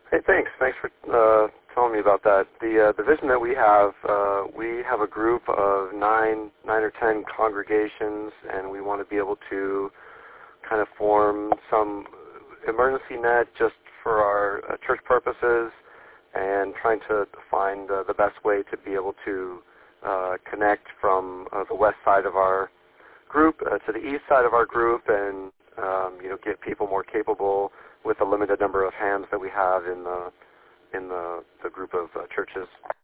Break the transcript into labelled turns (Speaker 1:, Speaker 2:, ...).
Speaker 1: Hey, thanks. Thanks for telling me about that. The vision that we have a group of nine or 10 congregations, and we want to be able to kind of form some emergency net just for our church purposes, and trying to find the best way to be able to connect from the west side of our group to the east side of our group, and get people more capable with the limited number of hands that we have in the group of churches.